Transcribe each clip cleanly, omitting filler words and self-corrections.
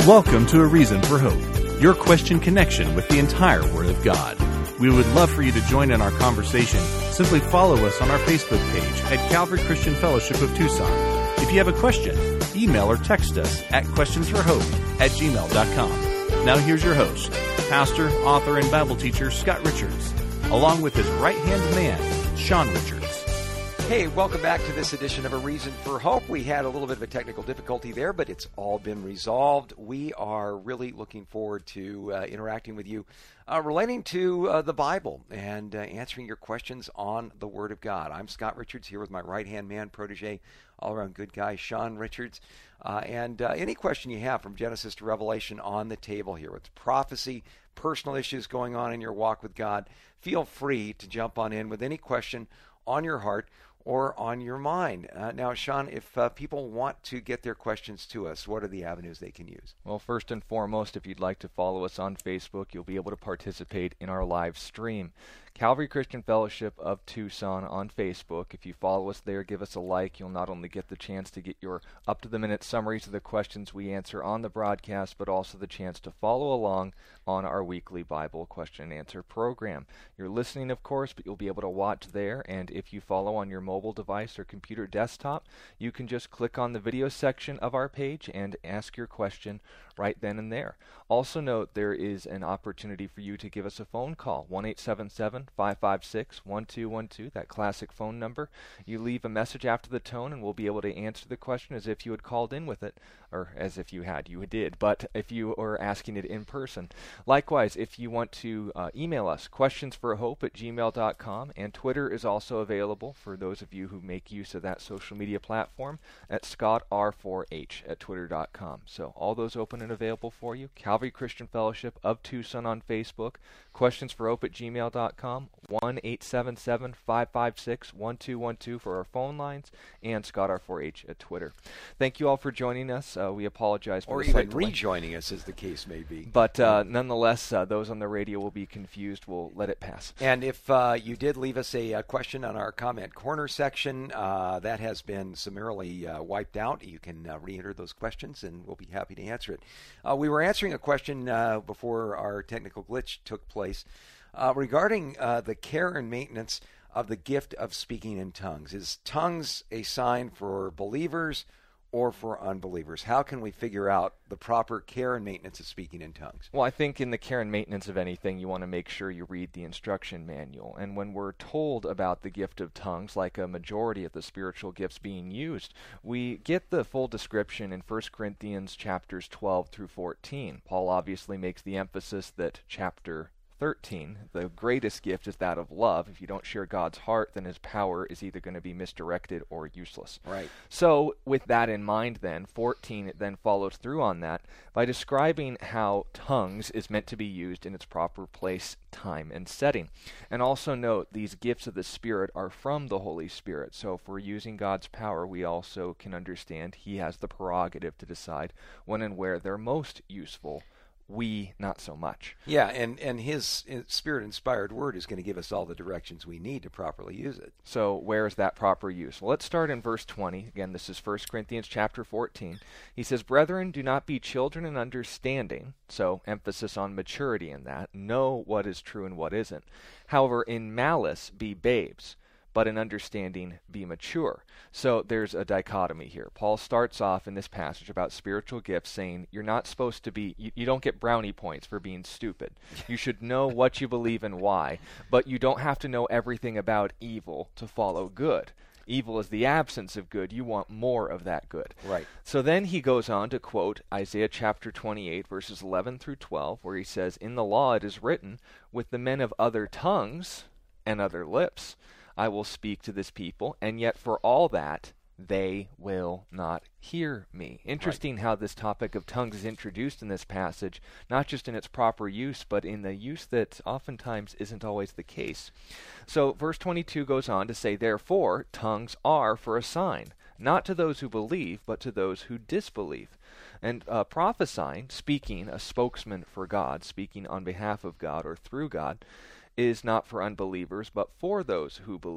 Welcome to A Reason for Hope, your Christian connection with the entire Word of God. We would love for you to join in our conversation. Simply follow us on our Facebook page at Calvary Christian Fellowship of Tucson. If you have a question, email or text us at questionsforhope@gmail.com. Now here's your host, pastor, author, and Bible teacher Scott Richards, along with his right-hand man, Sean Richards. Hey, welcome back to this edition of A Reason for Hope. We had a little bit of a technical difficulty there, but it's all been resolved. We are really looking forward to interacting with you relating to the Bible and answering your questions on the Word of God. I'm Scott Richards here with my right-hand man, protege, all-around good guy, Sean Richards. And any question you have from Genesis to Revelation on the table here. With prophecy, personal issues going on in your walk with God, feel free to jump on in with any question on your heart or on your mind. Now, Sean, if people want to get their questions to us, what are the avenues they can use? Well, first and foremost, if you'd like to follow us on Facebook, you'll be able to participate in our live stream. Calvary Christian Fellowship of Tucson on Facebook. If you follow us there, give us a like. You'll not only get the chance to get your up-to-the-minute summaries of the questions we answer on the broadcast, but also the chance to follow along on our weekly Bible question and answer program. You're listening, of course, but you'll be able to watch there, and if you follow on your mobile device or computer desktop, you can just click on the video section of our page and ask your question right then and there. Also note there is an opportunity for you to give us a phone call, 1-877-556-1212, that classic phone number. You leave a message after the tone and we'll be able to answer the question as if you had called in with it, or as if you did, but if you are asking it in person. Likewise, if you want to email us, questionsforhope@gmail.com, and Twitter is also available for those of you who make use of that social media platform at ScottR4H at twitter.com. So all those open and available for you. Calvary Christian Fellowship of Tucson on Facebook, questionsforhope@gmail.com, 1-877-556-1212 for our phone lines, and ScottR4H at Twitter. Thank you all for joining us. We apologize for or the even delay. rejoining us, as the case may be. But nonetheless, those on the radio will be confused. We'll let it pass. And if you did leave us a question on our comment corner section, that has been summarily wiped out. You can re-enter those questions, and we'll be happy to answer it. We were answering a question before our technical glitch took place regarding the care and maintenance of the gift of speaking in tongues. Is tongues a sign for believers or for unbelievers? How can we figure out the proper care and maintenance of speaking in tongues? Well, I think in the care and maintenance of anything, you want to make sure you read the instruction manual. And when we're told about the gift of tongues, like a majority of the spiritual gifts being used, we get the full description in 1 Corinthians chapters 12 through 14. Paul obviously makes the emphasis that chapter 13, the greatest gift is that of love. If you don't share God's heart, then his power is either going to be misdirected or useless. Right. So with that in mind then, 14 then follows through on that by describing how tongues is meant to be used in its proper place, time, and setting. And also note, these gifts of the Spirit are from the Holy Spirit. So if we're using God's power, we also can understand he has the prerogative to decide when and where they're most useful. We, not so much. Yeah, and his Spirit-inspired word is going to give us all the directions we need to properly use it. So where is that proper use? Well, let's start in verse 20. Again, this is 1 Corinthians chapter 14. He says, "Brethren, do not be children in understanding," so emphasis on maturity in that, know what is true and what isn't. "However, in malice be babes, but in understanding be mature." So there's a dichotomy here. Paul starts off in this passage about spiritual gifts saying you're not supposed to be, you don't get brownie points for being stupid. You should know what you believe and why, but you don't have to know everything about evil to follow good. Evil is the absence of good. You want more of that good. Right. So then he goes on to quote Isaiah chapter 28, verses 11 through 12, where he says, "In the law it is written, with the men of other tongues and other lips I will speak to this people, and yet for all that they will not hear me." Interesting how this topic of tongues is introduced in this passage, not just in its proper use, but in the use that oftentimes isn't always the case. So verse 22 goes on to say, "Therefore tongues are for a sign, not to those who believe, but to those who disbelieve." And prophesying, speaking, a spokesman for God, speaking on behalf of God or through God, is not for unbelievers, but for those who believe.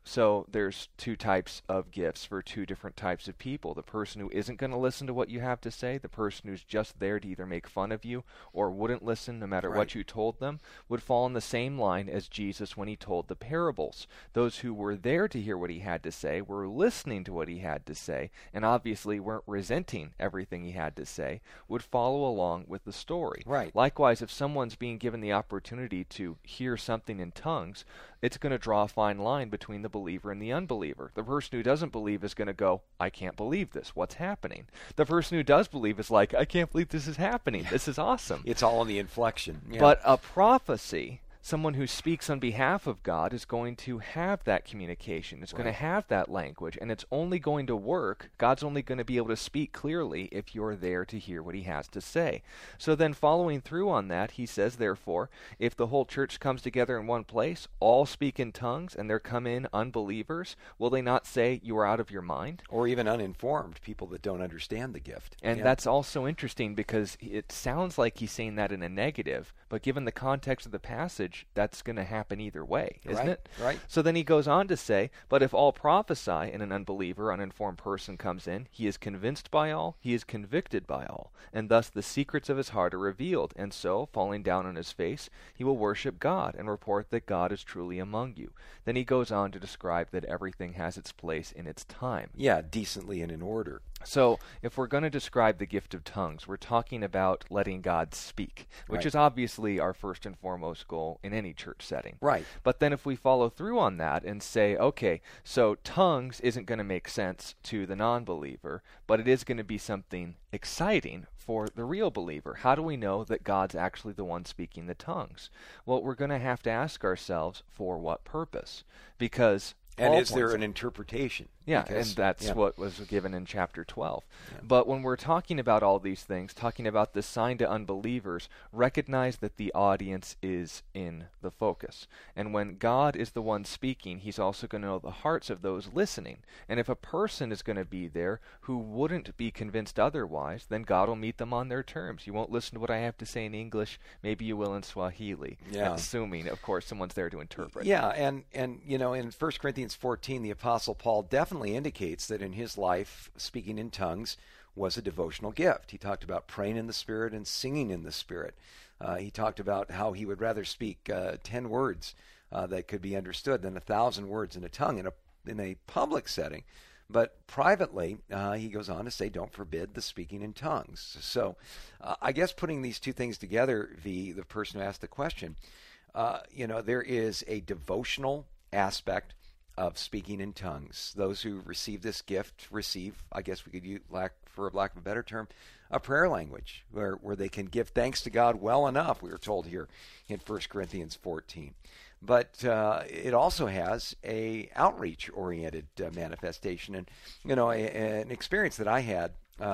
So there's two types of gifts for two different types of people. The person who isn't going to listen to what you have to say, the person who's just there to either make fun of you or wouldn't listen no matter what you told them, would fall in the same line as Jesus when he told the parables. Those who were there to hear what he had to say, were listening to what he had to say, and obviously weren't resenting everything he had to say, would follow along with the story. Right. Likewise, if someone's being given the opportunity to hear something in tongues, it's going to draw a fine line between the believer and the unbeliever. The person who doesn't believe is going to go, I can't believe this. What's happening? The person who does believe is like, I can't believe this is happening. This is awesome. It's all in the inflection. Yeah. But a prophecy, someone who speaks on behalf of God, is going to have that communication. It's going to have that language, and it's only going to work. God's only going to be able to speak clearly if you're there to hear what he has to say. So then following through on that, he says, therefore, if the whole church comes together in one place, all speak in tongues, and there come in unbelievers, will they not say you are out of your mind? Or even uninformed, people that don't understand the gift. And that's also interesting because it sounds like he's saying that in a negative, but given the context of the passage, that's going to happen either way, isn't it? Right. So then he goes on to say, but if all prophesy and an unbeliever, uninformed person comes in, he is convinced by all, he is convicted by all, and thus the secrets of his heart are revealed, and so, falling down on his face, he will worship God and report that God is truly among you. Then he goes on to describe that everything has its place in its time. Yeah, decently and in order. So if we're going to describe the gift of tongues, we're talking about letting God speak, which is obviously our first and foremost goal in any church setting. Right. But then if we follow through on that and say, okay, so tongues isn't going to make sense to the non-believer, but it is going to be something exciting for the real believer. How do we know that God's actually the one speaking the tongues? Well, we're going to have to ask ourselves, for what purpose? Because and is there an interpretation? Yeah, Because, and that's what was given in chapter 12. Yeah. But when we're talking about all these things, talking about the sign to unbelievers, recognize that the audience is in the focus. And when God is the one speaking, he's also going to know the hearts of those listening. And if a person is going to be there who wouldn't be convinced otherwise, then God will meet them on their terms. You won't listen to what I have to say in English, maybe you will in Swahili. Yeah. Assuming, of course, someone's there to interpret. Yeah, and you know, in 1 Corinthians 14, the Apostle Paul definitely indicates that in his life, speaking in tongues was a devotional gift. He talked about praying in the Spirit and singing in the Spirit. He talked about how he would rather speak 10 words that could be understood than 1,000 words in a tongue in a public setting. But privately, he goes on to say, don't forbid the speaking in tongues. So I guess putting these two things together, the person who asked the question, there is a devotional aspect of speaking in tongues. Those who receive this gift receive, I guess we could use, for lack of a better term, a prayer language where they can give thanks to God well enough, we were told here in 1 Corinthians 14. But it also has a outreach-oriented manifestation. And, an experience that I had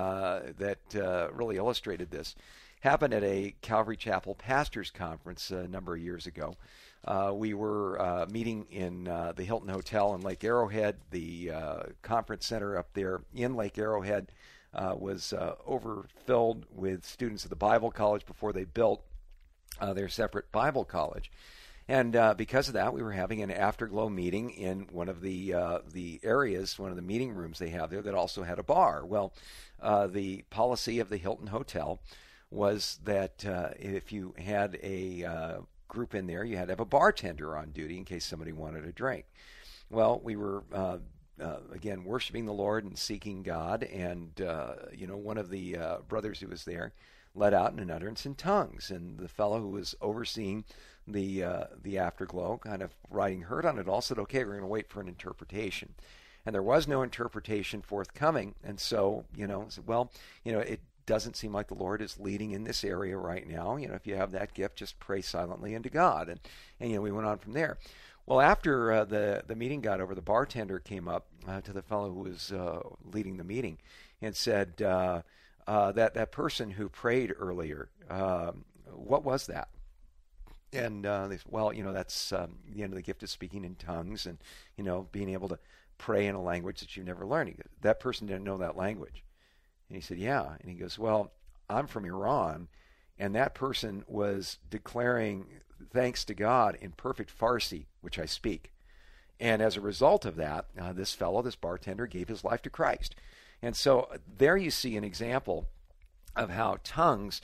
that really illustrated this happened at a Calvary Chapel Pastors Conference a number of years ago. We were meeting in the Hilton Hotel in Lake Arrowhead. The conference center up there in Lake Arrowhead was overfilled with students of the Bible College before they built their separate Bible college. And because of that, we were having an afterglow meeting in one of the areas, one of the meeting rooms they have there that also had a bar. Well, the policy of the Hilton Hotel was that if you had a group in there, you had to have a bartender on duty in case somebody wanted a drink. Well, we were again worshiping the Lord and seeking God, and one of the brothers who was there let out an utterance in tongues, and the fellow who was overseeing the afterglow, kind of riding herd on it all, said, "Okay, we're going to wait for an interpretation." And there was no interpretation forthcoming, and so said, "Well, it doesn't seem like the Lord is leading in this area right now. If you have that gift, just pray silently unto God." And we went on from there. Well, after the meeting got over, the bartender came up to the fellow who was leading the meeting and said, that person who prayed earlier, what was that? And they said, well, that's the end of the gift of speaking in tongues and, being able to pray in a language that you've never learned. That person didn't know that language. And he said, yeah. And he goes, well, I'm from Iran, and that person was declaring thanks to God in perfect Farsi, which I speak. And as a result of that, this bartender, gave his life to Christ. And so there you see an example of how tongues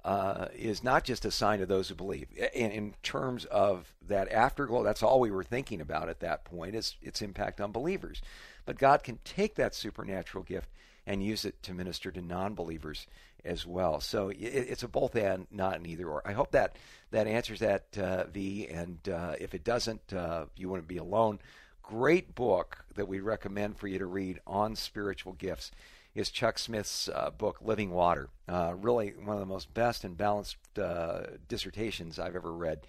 is not just a sign of those who believe. In terms of that afterglow, that's all we were thinking about at that point, is its impact on believers. But God can take that supernatural gift and use it to minister to non-believers as well. So it's a both and, not an either or. I hope that answers that, V. And if it doesn't, you wouldn't be alone. Great book that we recommend for you to read on spiritual gifts is Chuck Smith's book, Living Water. Really one of the most best and balanced dissertations I've ever read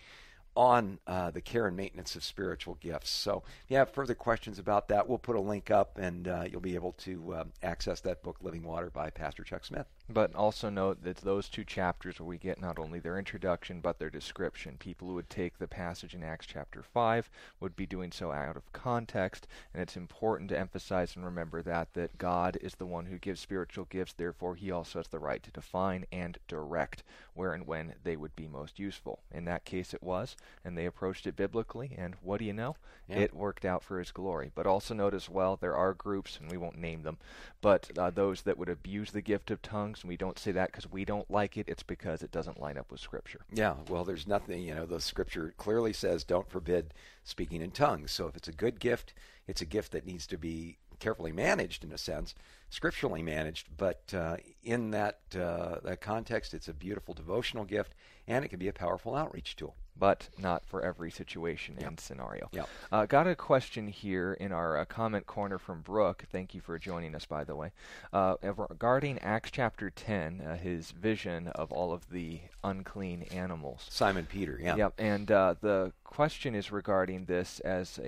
on the care and maintenance of spiritual gifts. So if you have further questions about that, we'll put a link up, and you'll be able to access that book, Living Water, by Pastor Chuck Smith. But also note that those two chapters where we get not only their introduction but their description. People who would take the passage in Acts chapter 5 would be doing so out of context, and it's important to emphasize and remember that God is the one who gives spiritual gifts, therefore he also has the right to define and direct where and when they would be most useful. In that case it was, and they approached it biblically, and what do you know? Yeah. It worked out for his glory. But also note as well, there are groups, and we won't name them, but those that would abuse the gift of tongues. And we don't say that because we don't like it. It's because it doesn't line up with Scripture. Yeah, well, there's nothing, the Scripture clearly says don't forbid speaking in tongues. So if it's a good gift, it's a gift that needs to be carefully managed, in a sense, scripturally managed. But in that context, it's a beautiful devotional gift, and it can be a powerful outreach tool. But not for every situation and scenario. Yep. Got a question here in our comment corner from Brooke. Thank you for joining us, by the way. Regarding Acts chapter 10, his vision of all of the unclean animals. Simon Peter, yeah. Yep, and the question is regarding this as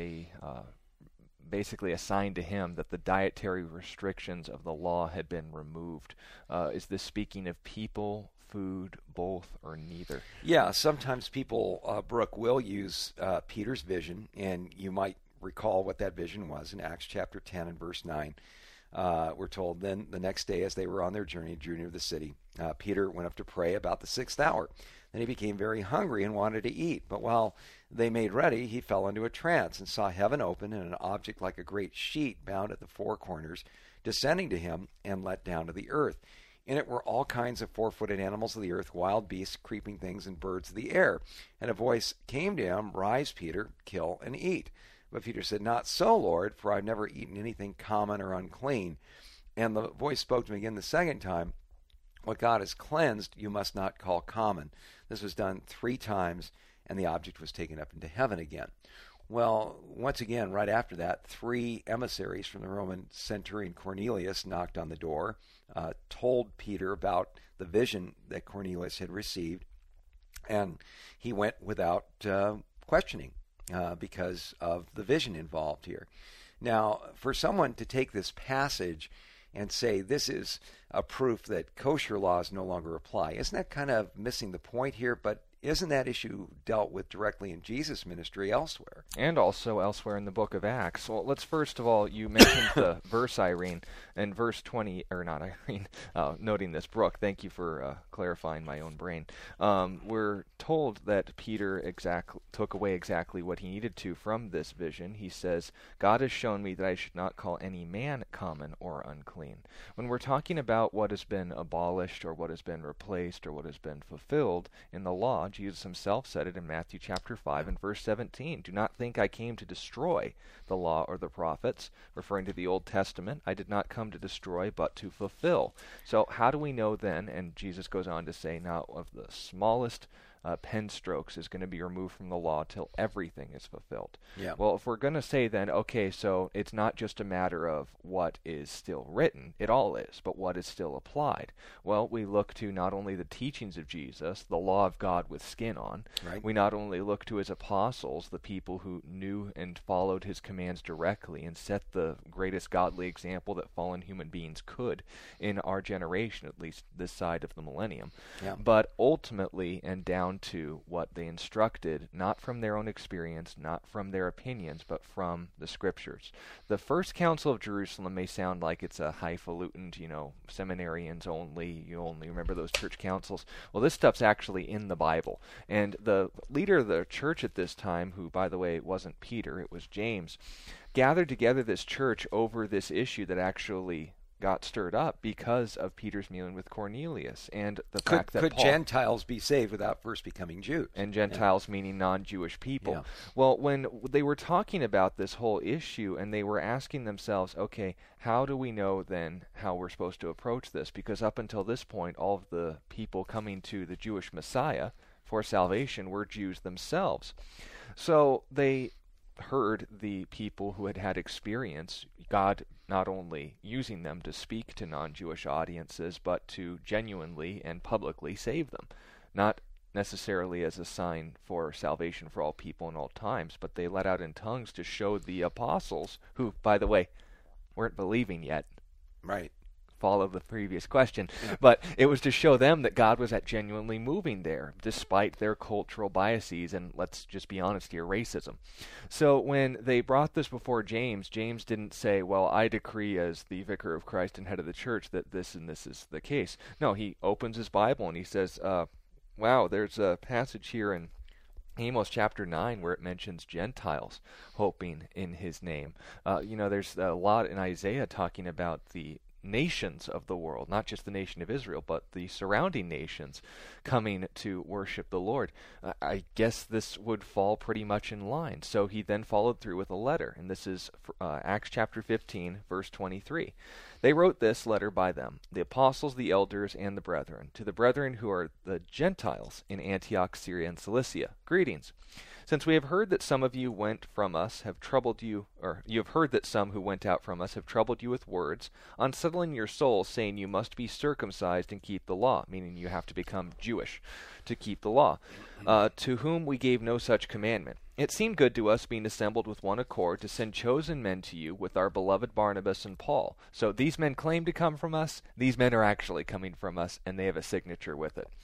basically a sign to him that the dietary restrictions of the law had been removed. Is this speaking of people, food, both, or neither? Yeah, sometimes people, Brooke, will use Peter's vision, and you might recall what that vision was in Acts chapter 10 and verse 9. We're told, then the next day as they were on their journey, drew near the city, Peter went up to pray about the 6th hour. Then he became very hungry and wanted to eat. But while they made ready, he fell into a trance and saw heaven open and an object like a great sheet bound at the 4 corners descending to him and let down to the earth. In it were all kinds of 4-footed animals of the earth, wild beasts, creeping things, and birds of the air. And a voice came to him, "Rise, Peter, kill and eat." But Peter said, "Not so, Lord, for I've never eaten anything common or unclean." And the voice spoke to him again the second time, "What God has cleansed, you must not call common." This was done 3 times, and the object was taken up into heaven again. Well, once again, right after that, 3 emissaries from the Roman centurion Cornelius knocked on the door, told Peter about the vision that Cornelius had received, and he went without questioning because of the vision involved here. Now, for someone to take this passage and say this is a proof that kosher laws no longer apply, isn't that kind of missing the point here? But isn't that issue dealt with directly in Jesus' ministry elsewhere? And also elsewhere in the book of Acts. Well, let's first of all, you mentioned the verse, Irene, and verse 20, or not Irene, noting this, Brooke, thank you for clarifying my own brain. We're told that Peter took away exactly what he needed to from this vision. He says, "God has shown me that I should not call any man common or unclean." When we're talking about what has been abolished or what has been replaced or what has been fulfilled in the law, Jesus himself said it in Matthew chapter 5 and verse 17. "Do not think I came to destroy the law or the prophets," referring to the Old Testament. "I did not come to destroy, but to fulfill." So how do we know then, and Jesus goes on to say, "Now of the smallest pen strokes is going to be removed from the law till everything is fulfilled." Yeah. Well, if we're going to say then, okay, so it's not just a matter of what is still written, it all is, but what is still applied. Well, we look to not only the teachings of Jesus, the law of God with skin on, right. We not only look to his apostles, the people who knew and followed his commands directly and set the greatest godly example that fallen human beings could in our generation, at least this side of the millennium, yeah. But ultimately and down down to what they instructed, not from their own experience, not from their opinions, but from the Scriptures. The First Council of Jerusalem may sound like it's a highfalutin, seminarians only, you only remember those church councils. Well, this stuff's actually in the Bible. And the leader of the church at this time, who, by the way, wasn't Peter, it was James, gathered together this church over this issue that actually got stirred up because of Peter's meeting with Cornelius and the fact that could Paul, Gentiles be saved without first becoming Jews? And Gentiles meaning non-Jewish people. Yeah. Well, when they were talking about this whole issue and they were asking themselves, okay, how do we know then how we're supposed to approach this? Because up until this point, all of the people coming to the Jewish Messiah for salvation were Jews themselves. So they heard the people who had had experience, God not only using them to speak to non-Jewish audiences, but to genuinely and publicly save them. Not necessarily as a sign for salvation for all people in all times, but they let out in tongues to show the apostles, who, by the way, weren't believing yet. Right. Follow the previous question, but it was to show them that God was genuinely moving there, despite their cultural biases and, let's just be honest here, racism. So when they brought this before James, James didn't say, well, I decree as the vicar of Christ and head of the church that this and this is the case. No, he opens his Bible and he says, wow, there's a passage here in Amos chapter 9 where it mentions Gentiles hoping in his name. There's a lot in Isaiah talking about the nations of the world, not just the nation of Israel, but the surrounding nations coming to worship the Lord. I guess this would fall pretty much in line. So he then followed through with a letter, and this is Acts chapter 15, verse 23. They wrote this letter by them, the apostles, the elders, and the brethren, to the brethren who are the Gentiles in Antioch, Syria, and Cilicia. Greetings. Since we have heard that some of you went from us have troubled you, or you have heard that some who went out from us have troubled you with words, unsettling your souls, saying you must be circumcised and keep the law, meaning you have to become Jewish to keep the law, to whom we gave no such commandment. It seemed good to us, being assembled with one accord, to send chosen men to you with our beloved Barnabas and Paul. So these men claim to come from us. These men are actually coming from us, and they have a signature with it.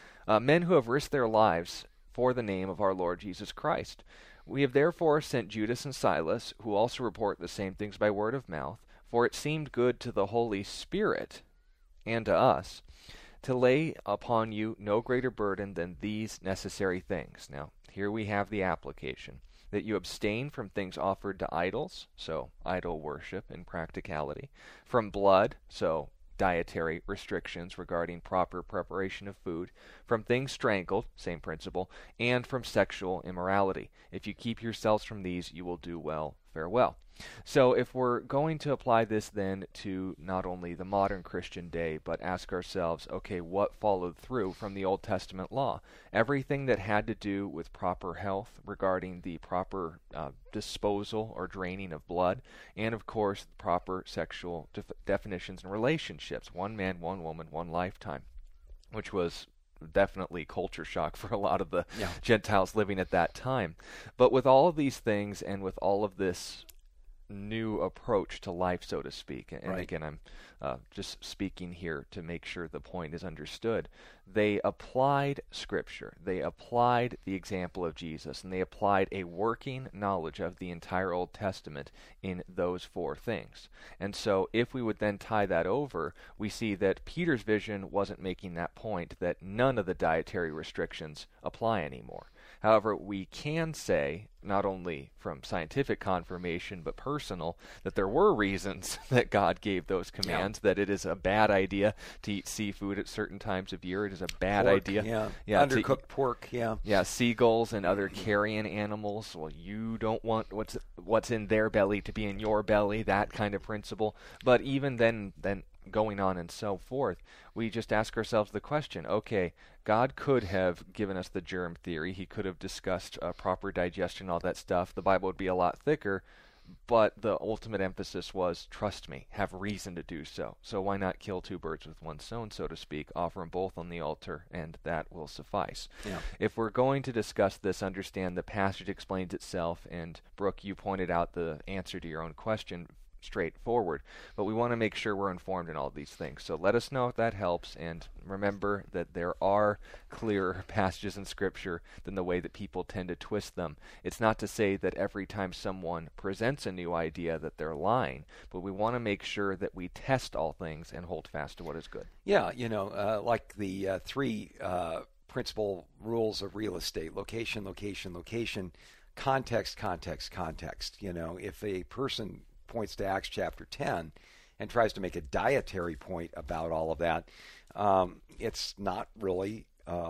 Men who have risked their lives for the name of our Lord Jesus Christ. We have therefore sent Judas and Silas, who also report the same things by word of mouth, for it seemed good to the Holy Spirit and to us to lay upon you no greater burden than these necessary things. Now, here we have the application, that you abstain from things offered to idols, so idol worship in practicality, from blood, so dietary restrictions regarding proper preparation of food, from things strangled, same principle, and from sexual immorality. If you keep yourselves from these, you will do well. Farewell. So if we're going to apply this then to not only the modern Christian day, but ask ourselves, okay, what followed through from the Old Testament law? Everything that had to do with proper health regarding the proper disposal or draining of blood, and of course, proper sexual definitions and relationships. One man, one woman, one lifetime, which was definitely culture shock for a lot of the Gentiles living at that time. But with all of these things and with all of this new approach to life, so to speak, and again, I'm just speaking here to make sure the point is understood, they applied Scripture, they applied the example of Jesus, and they applied a working knowledge of the entire Old Testament in those four things. And so if we would then tie that over, we see that Peter's vision wasn't making that point, that none of the dietary restrictions apply anymore. However, we can say, not only from scientific confirmation, but personal, that there were reasons that God gave those commands, that it is a bad idea to eat seafood at certain times of year. It is a bad idea. Undercooked pork, seagulls and other carrion animals. Well, you don't want what's in their belly to be in your belly, that kind of principle. But even then going on and so forth, we just ask ourselves the question, okay, God could have given us the germ theory. He could have discussed proper digestion, all that stuff. The Bible would be a lot thicker, but the ultimate emphasis was, trust me, have reason to do so. So why not kill two birds with one stone, so to speak, offer them both on the altar, and that will suffice. If we're going to discuss this, understand the passage explains itself, and Brooke, you pointed out the answer to your own question straightforward. But we want to make sure we're informed in all these things. So let us know if that helps, and remember that there are clearer passages in Scripture than the way that people tend to twist them. It's not to say that every time someone presents a new idea that they're lying, but we want to make sure that we test all things and hold fast to what is good. Yeah, like the three principal rules of real estate: location, location, location, context, context, context. If a person points to Acts chapter 10 and tries to make a dietary point about all of that, it's not really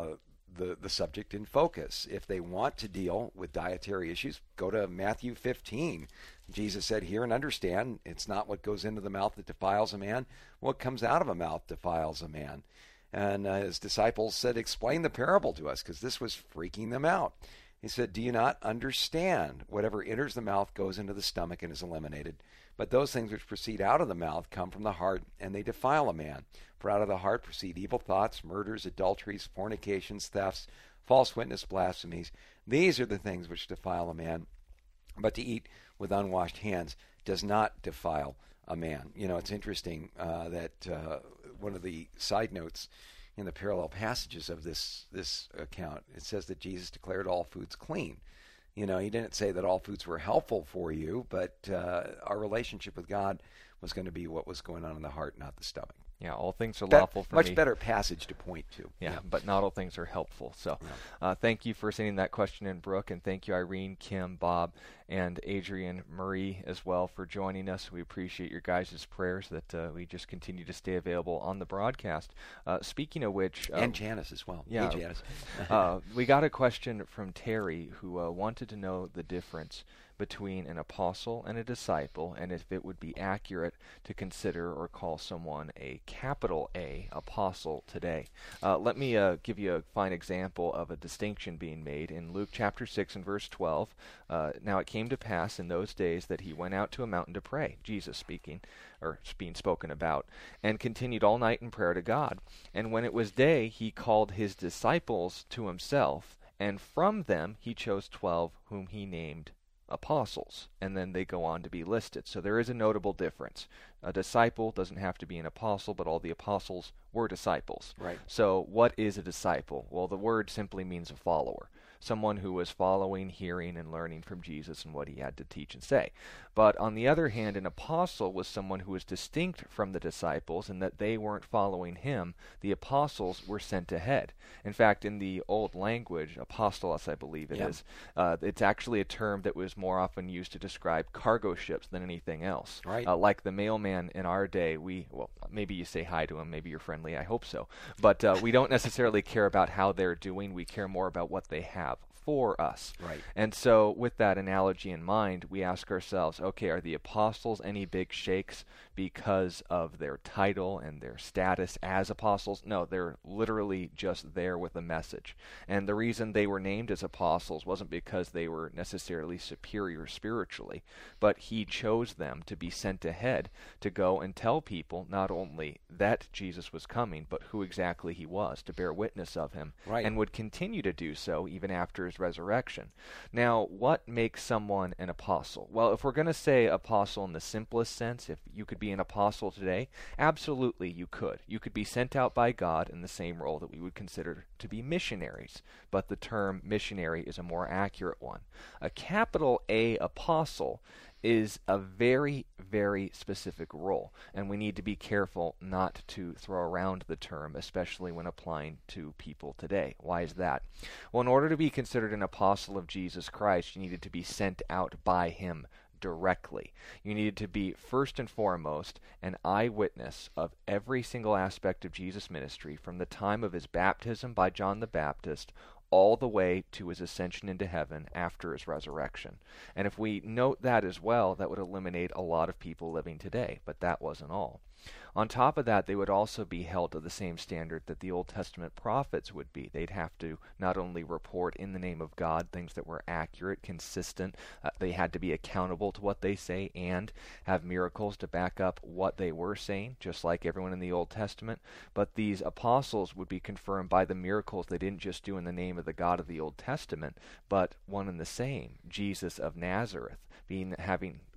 the subject in focus. If they want to deal with dietary issues, go to Matthew 15. Jesus said, "Hear and understand, it's not what goes into the mouth that defiles a man, what comes out of a mouth defiles a man." And his disciples said, "Explain the parable to us," because this was freaking them out. He said, "Do you not understand? Whatever enters the mouth goes into the stomach and is eliminated. But those things which proceed out of the mouth come from the heart, and they defile a man. For out of the heart proceed evil thoughts, murders, adulteries, fornications, thefts, false witness, blasphemies. These are the things which defile a man. But to eat with unwashed hands does not defile a man." It's interesting that one of the side notes in the parallel passages of this account, it says that Jesus declared all foods clean. He didn't say that all foods were helpful for you, but our relationship with God was going to be what was going on in the heart, not the stomach. Yeah, all things are lawful for me. Much better passage to point to. Yeah, but not all things are helpful. So thank you for sending that question in, Brooke, and thank you, Irene, Kim, Bob, and Adrian Marie as well for joining us. We appreciate your guys' prayers that we just continue to stay available on the broadcast. Speaking of which... and Janice as well. Yeah, hey, Janice. We got a question from Terry who wanted to know the difference between an apostle and a disciple, and if it would be accurate to consider or call someone a capital A apostle today. Let me give you a fine example of a distinction being made in Luke chapter 6 and verse 12. Now it came to pass in those days that he went out to a mountain to pray, Jesus speaking, or being spoken about, and continued all night in prayer to God. And when it was day, he called his disciples to himself, and from them he chose 12 whom he named apostles, and then they go on to be listed. So there is a notable difference. A disciple doesn't have to be an apostle, but all the apostles were disciples. Right. So what is a disciple? Well, the word simply means a follower. Someone who was following, hearing, and learning from Jesus and what he had to teach and say. But on the other hand, an apostle was someone who was distinct from the disciples in that they weren't following him. The apostles were sent ahead. In fact, in the old language, apostolos, I believe it is, it's actually a term that was more often used to describe cargo ships than anything else. Right. Like the mailman in our day, maybe you say hi to him, maybe you're friendly, I hope so. But we don't necessarily care about how they're doing. We care more about what they have for us. Right. And so with that analogy in mind, we ask ourselves, okay, are the apostles any big shakes because of their title and their status as apostles? No, they're literally just there with a message. And the reason they were named as apostles wasn't because they were necessarily superior spiritually, but he chose them to be sent ahead to go and tell people not only that Jesus was coming, but who exactly he was, to bear witness of him, right, and would continue to do so even after his resurrection. Now, what makes someone an apostle? Well, if we're going to say apostle in the simplest sense, if you could be an apostle today, absolutely you could. You could be sent out by God in the same role that we would consider to be missionaries, but the term missionary is a more accurate one. A capital A apostle is a very, very specific role, and we need to be careful not to throw around the term, especially when applying to people today. Why is that? Well, in order to be considered an apostle of Jesus Christ, you needed to be sent out by him directly. You needed to be first and foremost an eyewitness of every single aspect of Jesus' ministry from the time of his baptism by John the Baptist all the way to his ascension into heaven after his resurrection. And if we note that as well, that would eliminate a lot of people living today, but that wasn't all. On top of that, they would also be held to the same standard that the Old Testament prophets would be. They'd have to not only report in the name of God things that were accurate, consistent, they had to be accountable to what they say and have miracles to back up what they were saying, just like everyone in the Old Testament. But these apostles would be confirmed by the miracles they didn't just do in the name of the God of the Old Testament, but one and the same, Jesus of Nazareth, having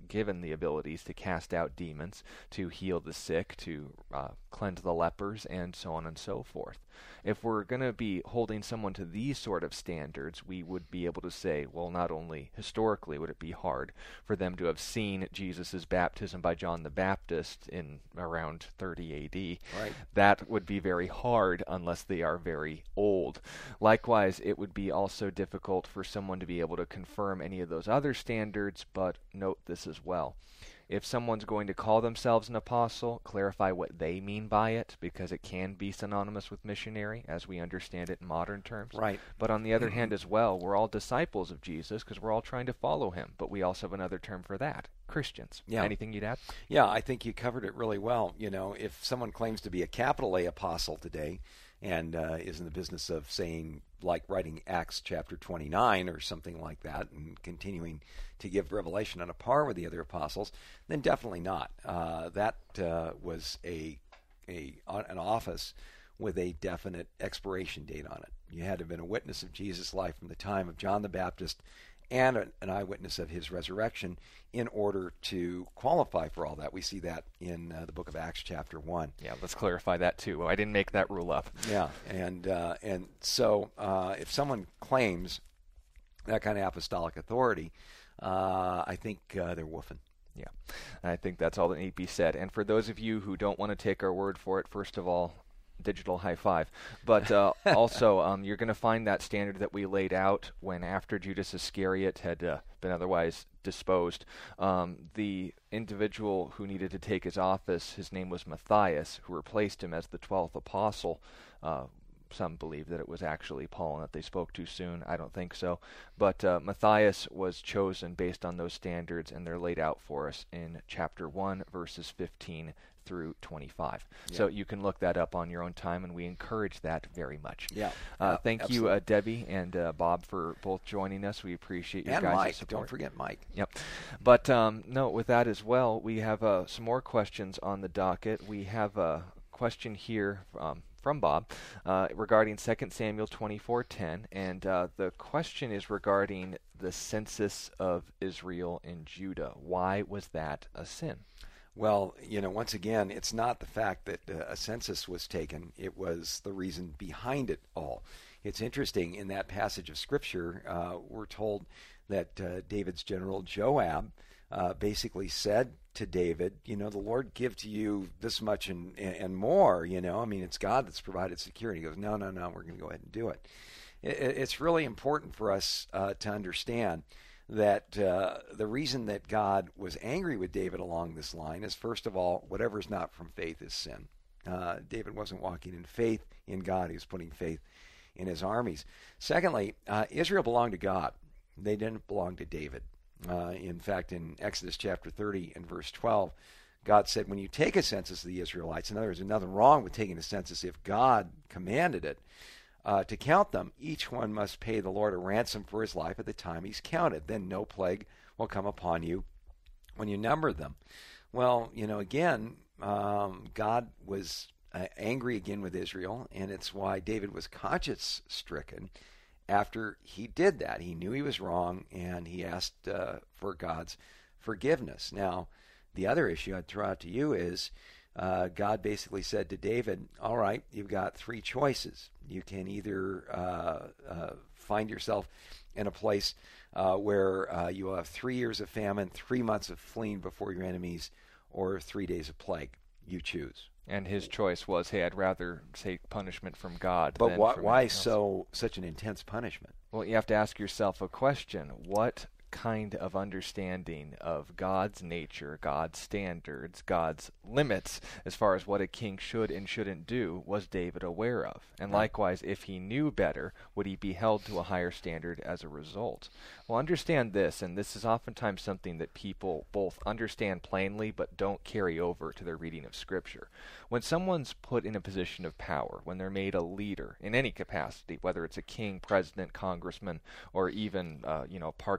given the abilities to cast out demons, to heal the sick, to cleanse the lepers, and so on and so forth. If we're going to be holding someone to these sort of standards, we would be able to say, well, not only historically would it be hard for them to have seen Jesus' baptism by John the Baptist in around 30 A.D., right. That would be very hard unless they are very old. Likewise, it would be also difficult for someone to be able to confirm any of those other standards, but note this as well. If someone's going to call themselves an apostle, clarify what they mean by it, because it can be synonymous with missionary, as we understand it in modern terms. Right. But on the other hand as well, we're all disciples of Jesus because we're all trying to follow him. But we also have another term for that, Christians. Yeah. Anything you'd add? Yeah, I think you covered it really well. You know, if someone claims to be a capital A apostle today and is in the business of saying, like writing Acts chapter 29 or something like that and continuing to give revelation on a par with the other apostles, then definitely not. That was an office with a definite expiration date on it. You had to have been a witness of Jesus' life from the time of John the Baptist and an eyewitness of his resurrection in order to qualify for all that. We see that in the book of Acts chapter 1. Yeah, let's clarify that too. I didn't make that rule up. Yeah, and so if someone claims that kind of apostolic authority, I think they're woofing. Yeah, I think that's all that need to be said. And for those of you who don't want to take our word for it, first of all, digital high five. But also, you're going to find that standard that we laid out when after Judas Iscariot had been otherwise disposed. The individual who needed to take his office, his name was Matthias, who replaced him as the 12th apostle. Some believe that it was actually Paul and that they spoke too soon. I don't think so. But Matthias was chosen based on those standards, and they're laid out for us in chapter 1, verses 15 through 25. Yeah. So you can look that up on your own time, and we encourage that very much. Yeah. Thank you, Debbie and Bob, for both joining us. We appreciate your guys' Mike. support. Don't forget Mike. Yep. But no, with that as well, we have some more questions on the docket. We have a question here from Bob regarding 2 Samuel 24:10, and the question is regarding the census of Israel and Judah. Why was that a sin? Well, you know, once again, it's not the fact that a census was taken. It was the reason behind it all. It's interesting, in that passage of Scripture, we're told that David's general Joab basically said to David, you know, the Lord give to you this much and more, you know. I mean, it's God that's provided security. He goes, no, we're going to go ahead and do it. It's really important for us to understand that the reason that God was angry with David along this line is, first of all, whatever is not from faith is sin. David wasn't walking in faith in God. He was putting faith in his armies. Secondly, Israel belonged to God. They didn't belong to David. In fact, in Exodus chapter 30 and verse 12, God said, when you take a census of the Israelites, in other words, there's nothing wrong with taking a census if God commanded it, to count them, each one must pay the Lord a ransom for his life at the time he's counted. Then no plague will come upon you when you number them. Well, you know, again, God was angry again with Israel, and it's why David was conscience-stricken after he did that. He knew he was wrong, and he asked for God's forgiveness. Now, the other issue I'd throw out to you is God basically said to David, all right, you've got three choices. You can either find yourself in a place where you will have 3 years of famine, 3 months of fleeing before your enemies, or 3 days of plague. You choose. And his choice was, hey, I'd rather take punishment from God. But why such an intense punishment? Well, you have to ask yourself a question. What kind of understanding of God's nature, God's standards, God's limits as far as what a king should and shouldn't do was David aware of? And likewise, if he knew better, would he be held to a higher standard as a result? Well, understand this, and this is oftentimes something that people both understand plainly but don't carry over to their reading of Scripture. When someone's put in a position of power, when they're made a leader in any capacity, whether it's a king, president, congressman, or even Parks and Recreation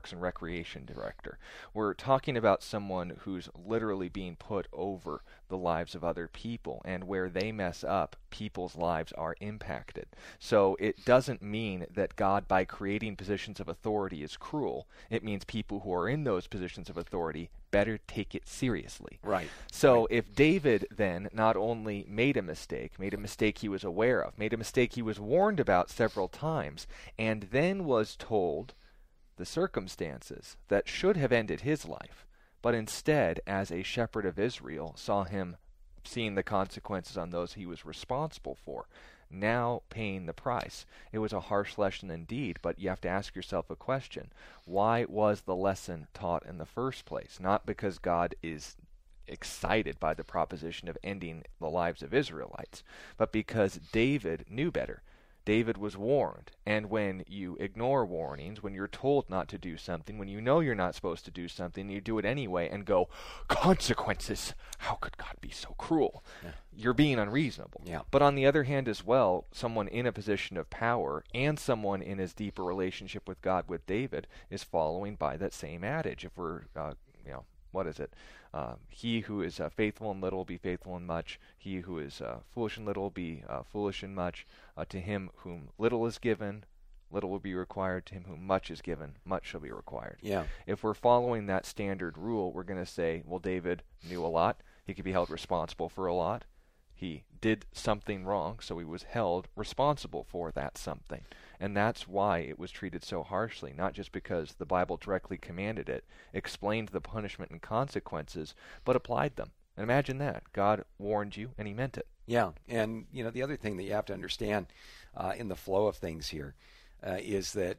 creation director. We're talking about someone who's literally being put over the lives of other people, and where they mess up, people's lives are impacted. So it doesn't mean that God, by creating positions of authority, is cruel. It means people who are in those positions of authority better take it seriously. Right. So if David then not only made a mistake he was aware of, made a mistake he was warned about several times, and then was told the circumstances that should have ended his life, but instead, as a shepherd of Israel, saw him seeing the consequences on those he was responsible for, now paying the price. It was a harsh lesson indeed, but you have to ask yourself a question. Why was the lesson taught in the first place? Not because God is excited by the proposition of ending the lives of Israelites, but because David knew better. David was warned, and when you ignore warnings, when you're told not to do something, when you know you're not supposed to do something, you do it anyway and go, consequences, how could God be so cruel? Yeah. You're being unreasonable. Yeah. But on the other hand as well, someone in a position of power and someone in his deeper relationship with God, with David, is following by that same adage. If we're, what is it? He who is faithful in little will be faithful in much. He who is foolish in little will be foolish in much. To him whom little is given, little will be required. To him whom much is given, much shall be required. Yeah. If we're following that standard rule, we're going to say, well, David knew a lot. He could be held responsible for a lot. He did something wrong, so he was held responsible for that something. And that's why it was treated so harshly, not just because the Bible directly commanded it, explained the punishment and consequences, but applied them. And imagine that. God warned you, and he meant it. Yeah, and the other thing that you have to understand in the flow of things here is that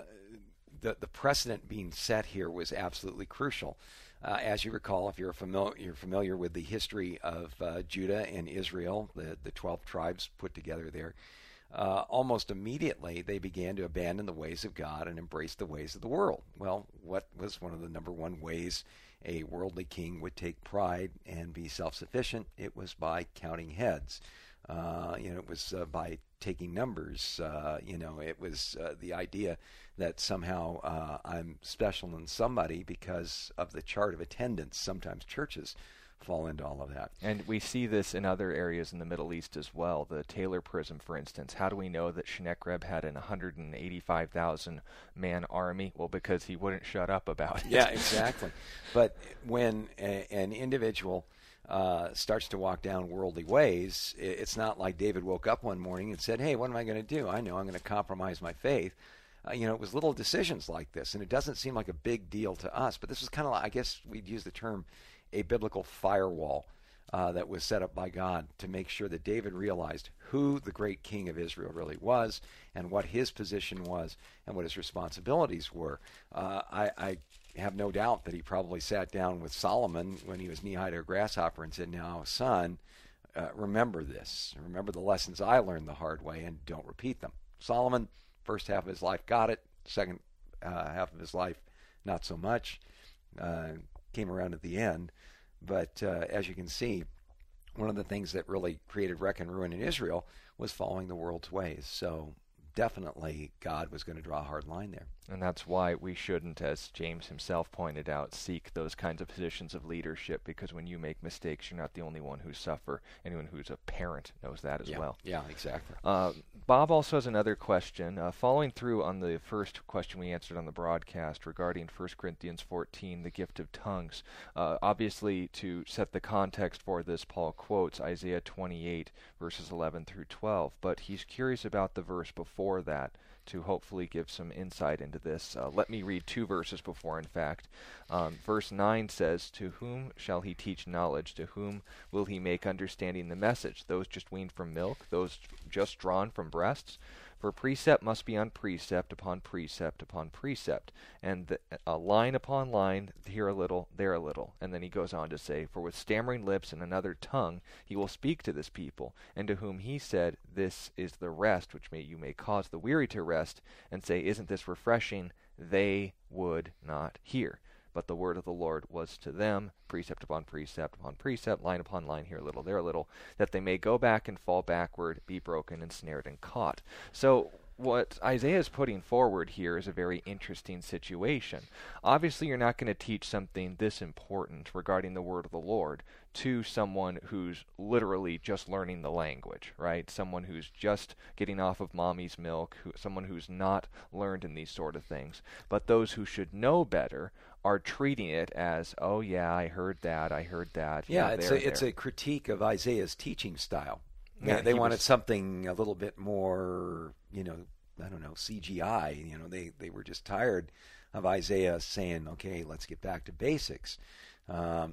the precedent being set here was absolutely crucial. As you recall, if you're familiar with the history of Judah and Israel, the 12 tribes put together there, almost immediately they began to abandon the ways of God and embrace the ways of the world. Well, what was one of the number one ways a worldly king would take pride and be self-sufficient? It was by counting heads. It was by taking numbers. It was the idea that somehow I'm special than somebody because of the chart of attendance. Sometimes churches fall into all of that. And we see this in other areas in the Middle East as well. The Taylor Prism, for instance. How do we know that Sennacherib had an 185,000-man army? Well, because he wouldn't shut up about it. Yeah, exactly. But when an individual starts to walk down worldly ways, it's not like David woke up one morning and said, hey, what am I going to do? I know I'm going to compromise my faith. It was little decisions like this, and it doesn't seem like a big deal to us. But this was kind of, I guess we'd use the term, a biblical firewall that was set up by God to make sure that David realized who the great king of Israel really was and what his position was and what his responsibilities were. I have no doubt that he probably sat down with Solomon when he was knee-high to a grasshopper and said, now, son, remember this. Remember the lessons I learned the hard way and don't repeat them. Solomon, first half of his life, got it. Second half of his life, not so much. Came around at the end. But as you can see, one of the things that really created wreck and ruin in Israel was following the world's ways. So definitely God was going to draw a hard line there. And that's why we shouldn't, as James himself pointed out, seek those kinds of positions of leadership, because when you make mistakes, you're not the only one who suffer. Anyone who's a parent knows that as well. Yeah, exactly. Bob also has another question. Following through on the first question we answered on the broadcast regarding 1 Corinthians 14, the gift of tongues. Obviously, to set the context for this, Paul quotes Isaiah 28, verses 11 through 12, but he's curious about the verse before that to hopefully give some insight into this. Let me read two verses before, in fact. Verse 9 says, to whom shall he teach knowledge? To whom will he make understanding the message? Those just weaned from milk? Those just drawn from breasts? For precept must be on precept upon precept upon precept, and line upon line, here a little, there a little. And then he goes on to say, for with stammering lips and another tongue he will speak to this people, and to whom he said, this is the rest which you may cause the weary to rest, and say, isn't this refreshing? They would not hear. But the word of the Lord was to them, precept upon precept upon precept, line upon line, here a little, there a little, that they may go back and fall backward, be broken and snared and caught. So what Isaiah is putting forward here is a very interesting situation. Obviously, you're not going to teach something this important regarding the word of the Lord to someone who's literally just learning the language, right? Someone who's just getting off of mommy's milk, someone who's not learned in these sort of things. But those who should know better are treating it as, oh yeah, I heard that. Yeah, it's a critique of Isaiah's teaching style. Yeah, they wanted something a little bit more, I don't know, CGI. They were just tired of Isaiah saying, okay, let's get back to basics. If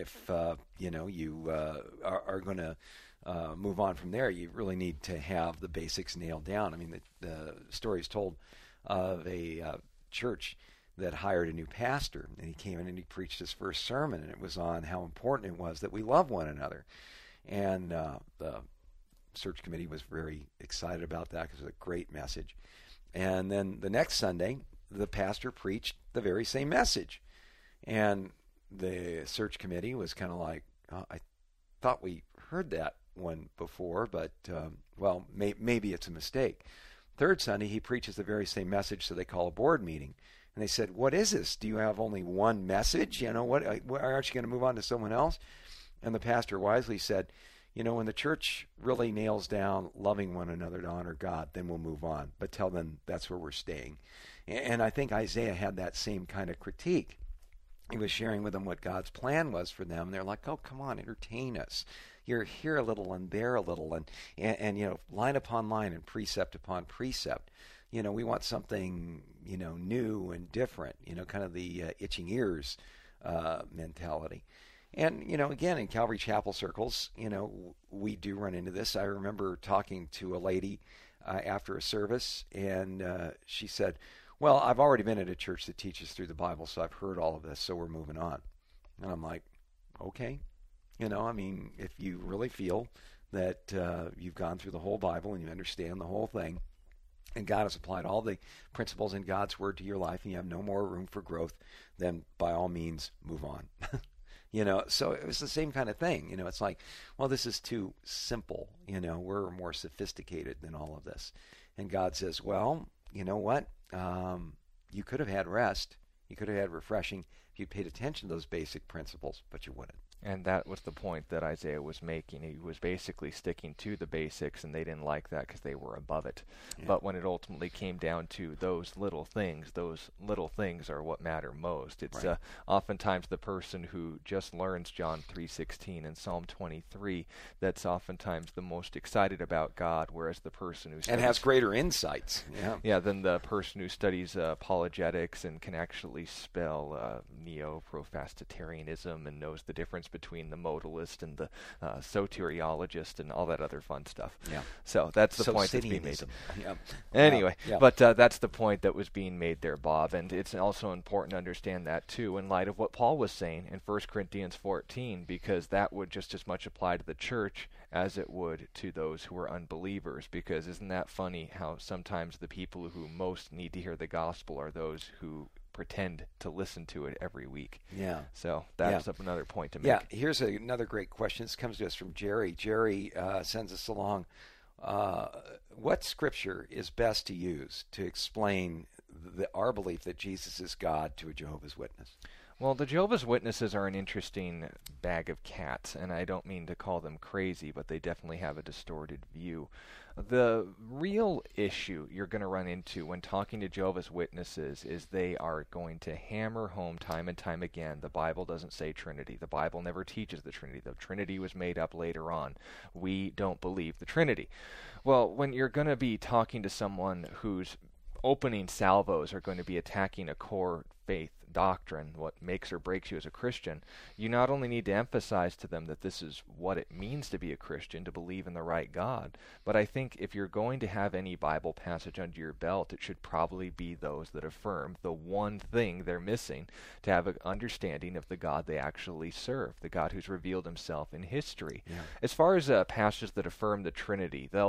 you are going to move on from there, you really need to have the basics nailed down. I mean, the story is told of a church that hired a new pastor, and he came in and he preached his first sermon, and it was on how important it was that we love one another. And the search committee was very excited about that because it was a great message. And then the next Sunday, the pastor preached the very same message. And the search committee was kind of like, I thought we heard that one before, but, maybe it's a mistake. Third Sunday, he preaches the very same message, so they call a board meeting. And they said, what is this? Do you have only one message? What aren't you going to move on to someone else? And the pastor wisely said, when the church really nails down loving one another to honor God, then we'll move on. But tell them that's where we're staying. And I think Isaiah had that same kind of critique. He was sharing with them what God's plan was for them. They're like, oh, come on, entertain us. You're here a little and there a little, and line upon line and precept upon precept. We want something, new and different, kind of the itching ears mentality. And, again, in Calvary Chapel circles, we do run into this. I remember talking to a lady after a service, and she said, well, I've already been at a church that teaches through the Bible, so I've heard all of this, so we're moving on. And I'm like, okay. If you really feel that you've gone through the whole Bible and you understand the whole thing, and God has applied all the principles in God's Word to your life, and you have no more room for growth, then by all means, move on. So it was the same kind of thing. It's like, well, this is too simple. We're more sophisticated than all of this. And God says, well, you know what? You could have had rest. You could have had refreshing if you paid attention to those basic principles, but you wouldn't. And that was the point that Isaiah was making. He was basically sticking to the basics, and they didn't like that because they were above it. Yeah. But when it ultimately came down to those little things are what matter most. It's right. Oftentimes the person who just learns John 3:16 and Psalm 23 that's oftentimes the most excited about God, whereas the person who and has greater insights. Than the person who studies apologetics and can actually spell neo-Profastitarianism and knows the difference between the modalist and the soteriologist and all that other fun stuff. Yeah. So that's the point that's being made. Yeah. Anyway, yeah. But that's the point that was being made there, Bob. And it's also important to understand that, too, in light of what Paul was saying in 1 Corinthians 14, because that would just as much apply to the church as it would to those who are unbelievers. Because isn't that funny how sometimes the people who most need to hear the gospel are those who pretend to listen to it every week. Yeah. So that's another point to make. Yeah. Here's another great question. This comes to us from Jerry. Jerry sends us along. What scripture is best to use to explain our belief that Jesus is God to a Jehovah's Witness? Well, the Jehovah's Witnesses are an interesting bag of cats, and I don't mean to call them crazy, but they definitely have a distorted view. The real issue you're going to run into when talking to Jehovah's Witnesses is they are going to hammer home time and time again, the Bible doesn't say Trinity. The Bible never teaches the Trinity. The Trinity was made up later on. We don't believe the Trinity. Well, when you're going to be talking to someone whose opening salvos are going to be attacking a core faith doctrine, what makes or breaks you as a Christian, you not only need to emphasize to them that this is what it means to be a Christian, to believe in the right God, but I think if you're going to have any Bible passage under your belt, it should probably be those that affirm the one thing they're missing to have an understanding of the God they actually serve, the God who's revealed himself in history. Yeah. As far as passages that affirm the Trinity, they'll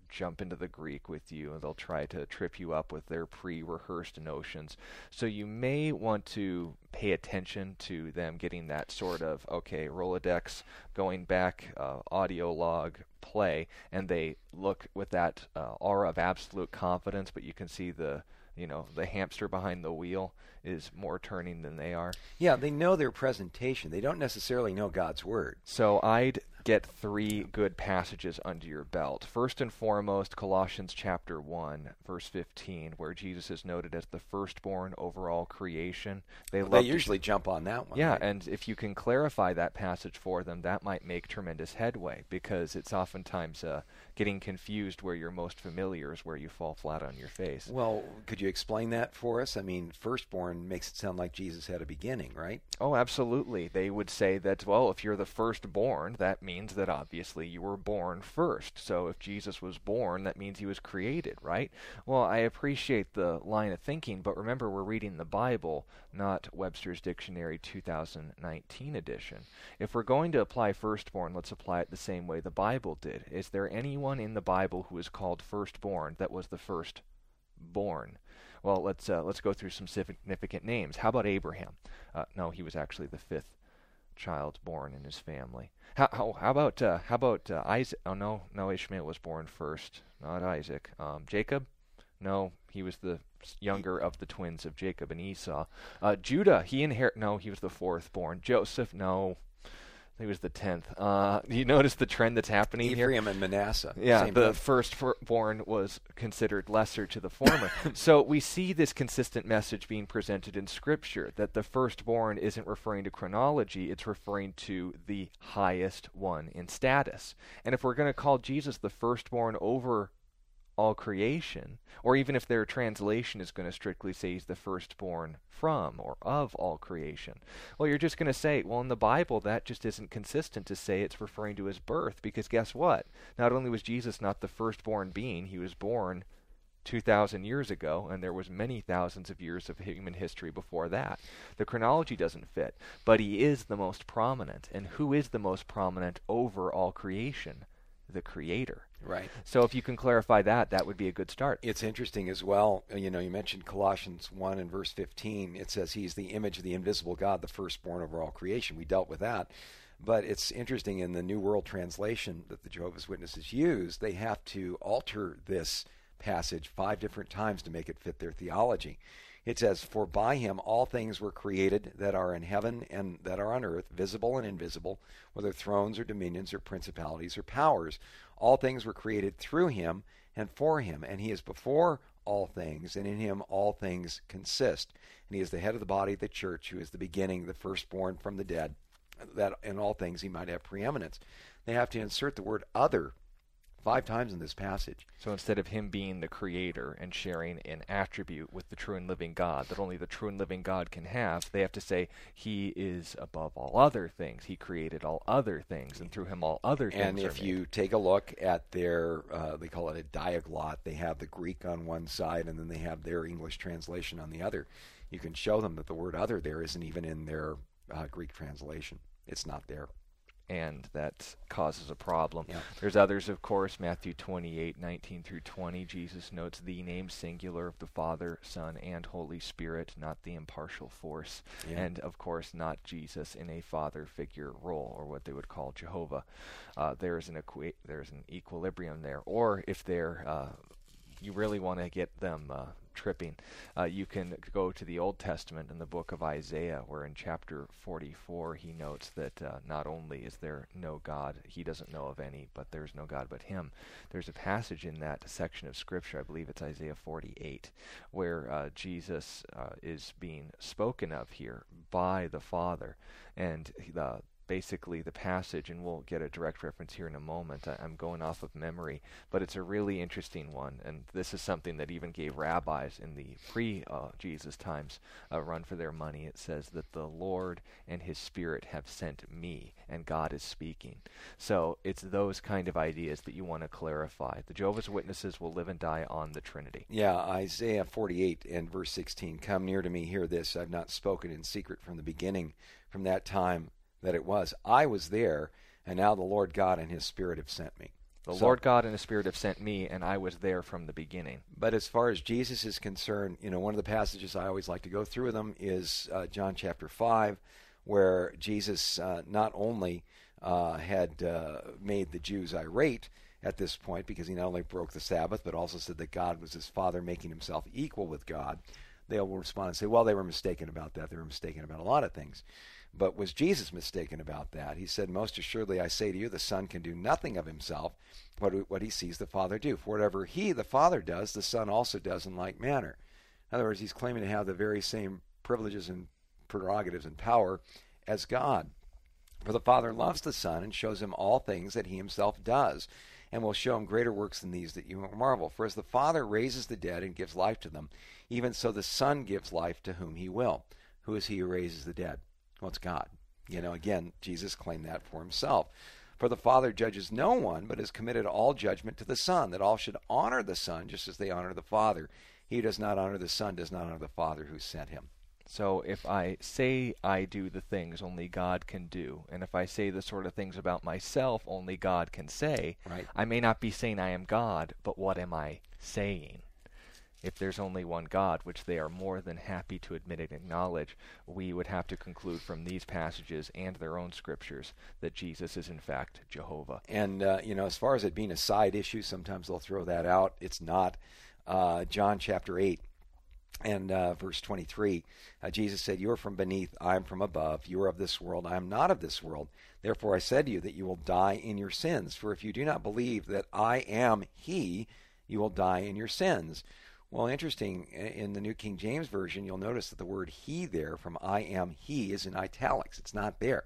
jump into the Greek with you, and they'll try to trip you up with their pre-rehearsed notions. So you may want to pay attention to them getting that sort of, okay, Rolodex, going back, audio log, play, and they look with that aura of absolute confidence, but you can see the hamster behind the wheel is more turning than they are. Yeah, they know their presentation. They don't necessarily know God's Word. So I'd get 3 good passages under your belt. First and foremost, Colossians chapter 1, verse 15, where Jesus is noted as the firstborn over all creation. They usually jump on that one. Yeah, right? And if you can clarify that passage for them, that might make tremendous headway, because it's oftentimes getting confused where you're most familiar is where you fall flat on your face. Well, could you explain that for us? I mean, firstborn makes it sound like Jesus had a beginning, right? Oh, absolutely. They would say that, well, if you're the firstborn, that means that obviously you were born first. So if Jesus was born, that means he was created, right? Well, I appreciate the line of thinking, but remember, we're reading the Bible, not Webster's Dictionary 2019 edition. If we're going to apply firstborn, let's apply it the same way the Bible did. Is there anyone in the Bible who is called firstborn that was the firstborn? Well, let's go through some significant names. How about Abraham? No, he was actually the 5th child born in his family. How about Isaac? Oh no, Ishmael was born first, not Isaac. Jacob? No, he was the younger of the twins of Jacob and Esau. Judah, he was the 4th born. Joseph, no, he was the 10th. You notice the trend that's happening here? Ephraim and Manasseh. Yeah, the firstborn was considered lesser to the former. So we see this consistent message being presented in Scripture, that the firstborn isn't referring to chronology, it's referring to the highest one in status. And if we're going to call Jesus the firstborn over all creation, or even if their translation is going to strictly say he's the firstborn from or of all creation, well, you're just going to say, well, in the Bible, that just isn't consistent to say it's referring to his birth, because guess what? Not only was Jesus not the firstborn being, he was born 2,000 years ago, and there was many thousands of years of human history before that. The chronology doesn't fit, but he is the most prominent. And who is the most prominent over all creation? The Creator. Right. So if you can clarify that, that would be a good start. It's interesting as well. You mentioned Colossians 1 and verse 15. It says he's the image of the invisible God, the firstborn over all creation. We dealt with that. But it's interesting, in the New World Translation that the Jehovah's Witnesses use, they have to alter this passage 5 different times to make it fit their theology. It says, for by him all things were created that are in heaven and that are on earth, visible and invisible, whether thrones or dominions or principalities or powers. All things were created through him and for him, and he is before all things, and in him all things consist. And he is the head of the body of the church, who is the beginning, the firstborn from the dead, that in all things he might have preeminence. They have to insert the word other 5 times in this passage. So instead of him being the creator and sharing an attribute with the true and living God that only the true and living God can have, they have to say he is above all other things. He created all other things, and through him all other things And if you take a look at their, they call it a diaglot, they have the Greek on one side and then they have their English translation on the other. You can show them that the word other there isn't even in their Greek translation. It's not there. And that causes a problem. Yeah. There's others, of course. Matthew 28:19 through 20, Jesus notes the name singular of the Father, Son, and Holy Spirit, not the impartial force. Yeah. And, of course, not Jesus in a father figure role, or what they would call Jehovah. There's an equilibrium there. Or if you really want to get them tripping, you can go to the Old Testament in the book of Isaiah, where in chapter 44 he notes that not only is there no God, he doesn't know of any, but there's no God but him. There's a passage in that section of Scripture, I believe it's Isaiah 48, where Jesus is being spoken of here by the Father, and basically the passage, and we'll get a direct reference here in a moment. I'm going off of memory, but it's a really interesting one, and this is something that even gave rabbis in the pre-Jesus times a run for their money. It says that the Lord and his Spirit have sent me, and God is speaking. So it's those kind of ideas that you want to clarify. The Jehovah's Witnesses will live and die on the Trinity. Yeah, Isaiah 48 and verse 16, come near to me, hear this, I've not spoken in secret from the beginning, from that time that it was. I was there, and now the Lord God and his Spirit have sent me. The Lord God and His Spirit have sent me, and I was there from the beginning. But as far as Jesus is concerned, one of the passages I always like to go through with them is John chapter 5, where Jesus not only had made the Jews irate at this point, because he not only broke the Sabbath, but also said that God was his Father, making himself equal with God. They'll respond and say, well, they were mistaken about that. They were mistaken about a lot of things. But was Jesus mistaken about that? He said, most assuredly I say to you, the Son can do nothing of himself, but what he sees the Father do. For whatever he, the Father, does, the Son also does in like manner. In other words, he's claiming to have the very same privileges and prerogatives and power as God. For the Father loves the Son and shows him all things that he himself does, and will show him greater works than these that you will marvel. For as the Father raises the dead and gives life to them, even so the Son gives life to whom he will. Who is he who raises the dead? Well, it's God. Again, Jesus claimed that for himself. For the Father judges no one, but has committed all judgment to the Son, that all should honor the Son just as they honor the Father. He who does not honor the Son does not honor the Father who sent him. So if I say I do the things only God can do, and if I say the sort of things about myself only God can say, right, I may not be saying I am God, but what am I saying? If there's only one God, which they are more than happy to admit and acknowledge, we would have to conclude from these passages and their own scriptures that Jesus is in fact Jehovah. And, as far as it being a side issue, sometimes they'll throw that out. It's not. John chapter 8 and verse 23, Jesus said, you are from beneath, I am from above. You are of this world, I am not of this world. Therefore I said to you that you will die in your sins. For if you do not believe that I am he, you will die in your sins. Well, interesting, in the New King James Version, you'll notice that the word he there from I am he is in italics. It's not there.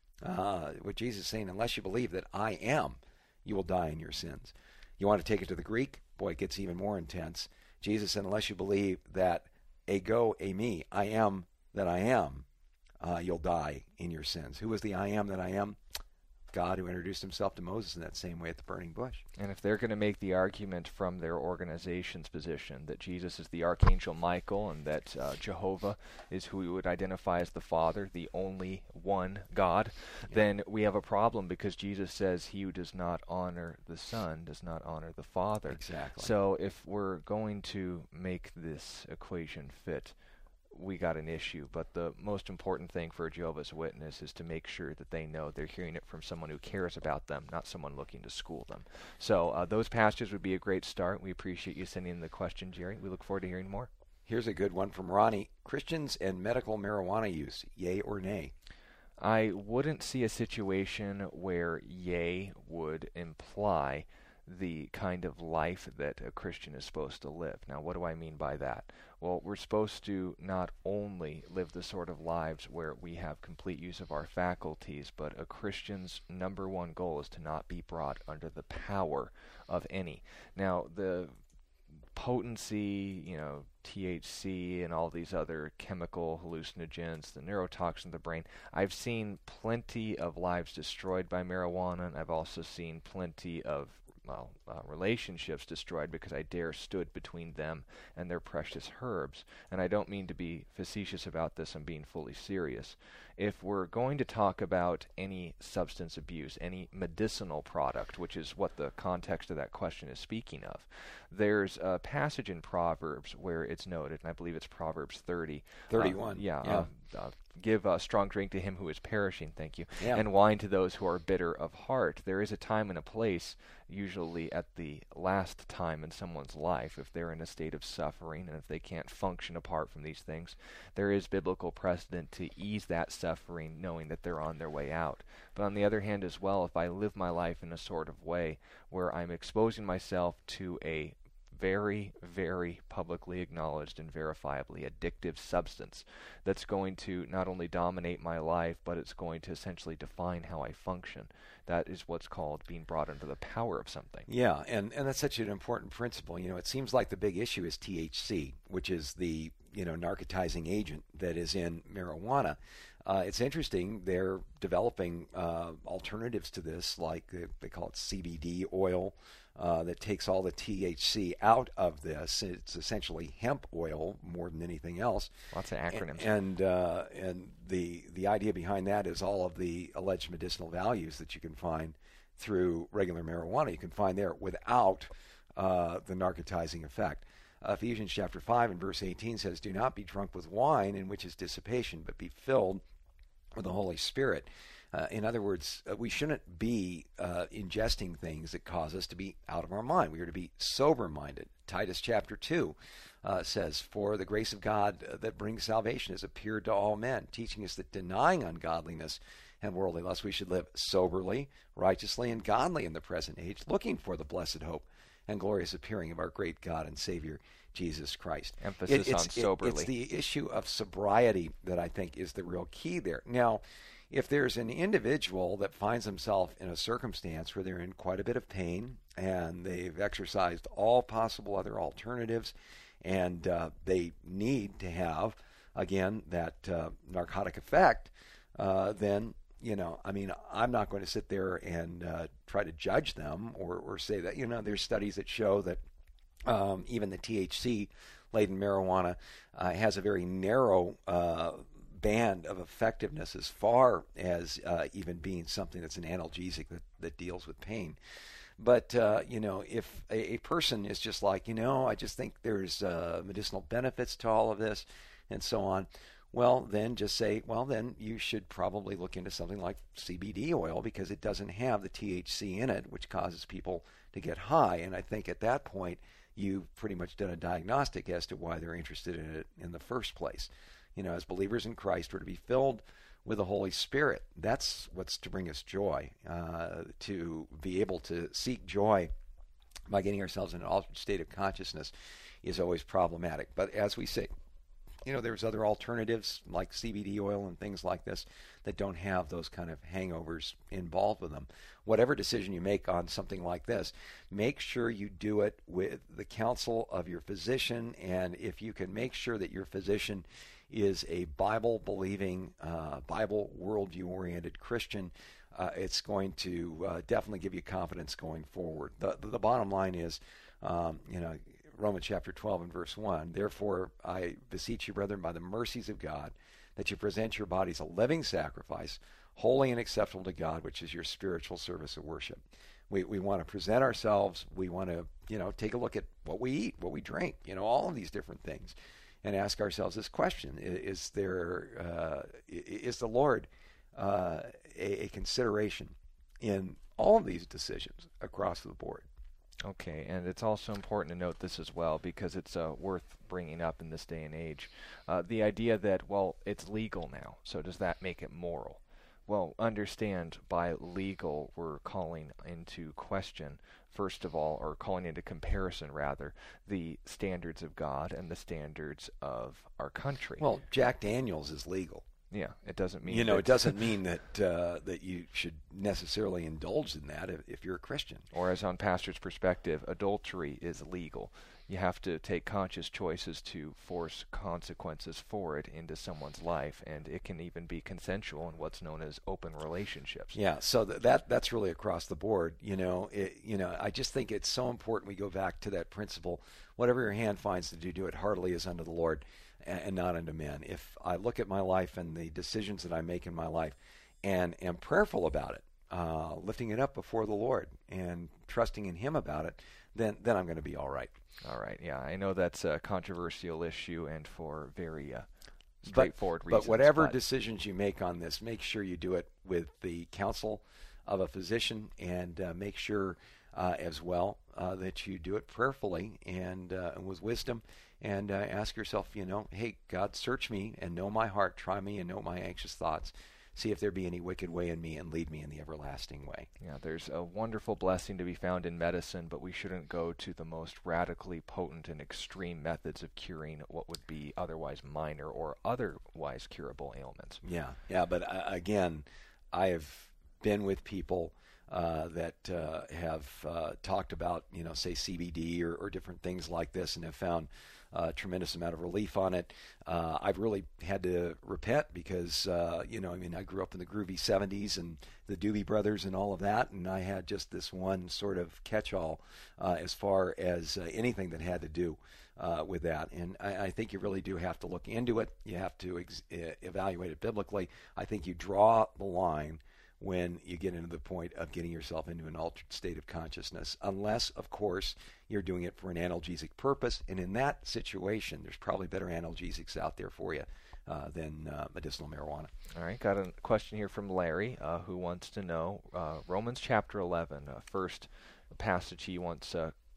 What Jesus is saying, unless you believe that I am, you will die in your sins. You want to take it to the Greek? Boy, it gets even more intense. Jesus said, unless you believe that ego, eimi, I am that I am, you'll die in your sins. Who was the I am that I am? God, who introduced himself to Moses in that same way at the burning bush. And if they're going to make the argument from their organization's position that Jesus is the Archangel Michael and that Jehovah is who we would identify as the Father, the only one God, then we have a problem, because Jesus says he who does not honor the Son does not honor the Father. Exactly. So if we're going to make this equation fit, we got an issue. But the most important thing for a Jehovah's Witness is to make sure that they know they're hearing it from someone who cares about them, not someone looking to school them. So those passages would be a great start. We appreciate you sending in the question, Jerry. We look forward to hearing more. Here's a good one from Ronnie. Christians and medical marijuana use, yay or nay? I wouldn't see a situation where yay would imply the kind of life that a Christian is supposed to live. Now, what do I mean by that? Well, we're supposed to not only live the sort of lives where we have complete use of our faculties, but a Christian's number one goal is to not be brought under the power of any. Now, the potency, THC and all these other chemical hallucinogens, the neurotoxin of the brain. I've seen plenty of lives destroyed by marijuana, and I've also seen plenty of relationships destroyed because I stood between them and their precious herbs. And I don't mean to be facetious about this, I'm being fully serious. If we're going to talk about any substance abuse, any medicinal product, which is what the context of that question is speaking of, there's a passage in Proverbs where it's noted, and I believe it's Proverbs 31. Give strong drink to him who is perishing, thank you, yeah, and wine to those who are bitter of heart. There is a time and a place, usually at the last time in someone's life, if they're in a state of suffering and if they can't function apart from these things, there is biblical precedent to ease that suffering, knowing that they're on their way out. But on the other hand as well, if I live my life in a sort of way where I'm exposing myself to a very, very publicly acknowledged and verifiably addictive substance that's going to not only dominate my life, but it's going to essentially define how I function. That is what's called being brought under the power of something. Yeah, and that's such an important principle. It seems like the big issue is THC, which is the narcotizing agent that is in marijuana. It's interesting. They're developing alternatives to this, like they call it CBD oil, that takes all the THC out of this. It's essentially hemp oil more than anything else. Lots of acronyms. And the idea behind that is all of the alleged medicinal values that you can find through regular marijuana. You can find there without the narcotizing effect. Ephesians chapter 5 and verse 18 says, "Do not be drunk with wine, in which is dissipation, but be filled with the Holy Spirit." In other words, we shouldn't be ingesting things that cause us to be out of our mind. We are to be sober-minded. Titus chapter 2 says, "For the grace of God that brings salvation has appeared to all men, teaching us that denying ungodliness and worldly lust, we should live soberly, righteously, and godly in the present age, looking for the blessed hope and glorious appearing of our great God and Savior, Jesus Christ." Emphasis on soberly. It's the issue of sobriety that I think is the real key there. Now, if there's an individual that finds himself in a circumstance where they're in quite a bit of pain and they've exercised all possible other alternatives and they need to have, again, that narcotic effect, then, I'm not going to sit there and try to judge them or say that, there's studies that show that even the THC-laden marijuana has a very narrow band of effectiveness as far as even being something that's an analgesic that deals with pain. But, if a person is just like, I just think there's medicinal benefits to all of this and so on, well, then just say, well, then you should probably look into something like CBD oil because it doesn't have the THC in it, which causes people to get high. And I think at that point, you've pretty much done a diagnostic as to why they're interested in it in the first place. As believers in Christ, we're to be filled with the Holy Spirit. That's what's to bring us joy. To be able to seek joy by getting ourselves in an altered state of consciousness is always problematic. But as we say, there's other alternatives like CBD oil and things like this that don't have those kind of hangovers involved with them. Whatever decision you make on something like this, make sure you do it with the counsel of your physician, and if you can make sure that your physician is a Bible-believing, Bible worldview-oriented Christian, it's going to definitely give you confidence going forward. The bottom line is, Romans chapter 12 and verse 1, "Therefore I beseech you, brethren, by the mercies of God, that you present your bodies a living sacrifice, holy and acceptable to God, which is your spiritual service of worship." We want to present ourselves. We want to, take a look at what we eat, what we drink, all of these different things, and ask ourselves this question: is the Lord a consideration in all of these decisions across the board? Okay, and it's also important to note this as well because it's worth bringing up in this day and age. The idea that, well, it's legal now, so does that make it moral? Well, understand by legal we're calling into question, first of all, or calling into comparison, rather, the standards of God and the standards of our country. Well, Jack Daniels is legal. Yeah, it doesn't mean it doesn't mean that you should necessarily indulge in that if you're a Christian. Or as on pastor's perspective, adultery is legal. You have to take conscious choices to force consequences for it into someone's life, and it can even be consensual in what's known as open relationships. Yeah, so that's really across the board. I just think it's so important we go back to that principle: whatever your hand finds to do it heartily as unto the Lord, and not unto men. If I look at my life and the decisions that I make in my life and am prayerful about it, lifting it up before the Lord and trusting in Him about it, then I'm going to be all right. All right, yeah. I know that's a controversial issue and for very straightforward reasons. But whatever decisions you make on this, make sure you do it with the counsel of a physician, and make sure as well that you do it prayerfully and with wisdom. And ask yourself, hey, God, search me and know my heart. Try me and know my anxious thoughts. See if there be any wicked way in me, and lead me in the everlasting way. Yeah, there's a wonderful blessing to be found in medicine, but we shouldn't go to the most radically potent and extreme methods of curing what would be otherwise minor or otherwise curable ailments. Yeah, but again, I have been with people that have talked about, say CBD or different things like this, and have found a tremendous amount of relief on it. I've really had to repent because, I grew up in the groovy 70s and the Doobie Brothers and all of that, and I had just this one sort of catch-all as far as anything that had to do with that. And I think you really do have to look into it. You have to evaluate it biblically. I think you draw the line when you get into the point of getting yourself into an altered state of consciousness, unless, of course, you're doing it for an analgesic purpose. And in that situation, there's probably better analgesics out there for you than medicinal marijuana. All right, got a question here from Larry, who wants to know Romans chapter 11, first passage he wants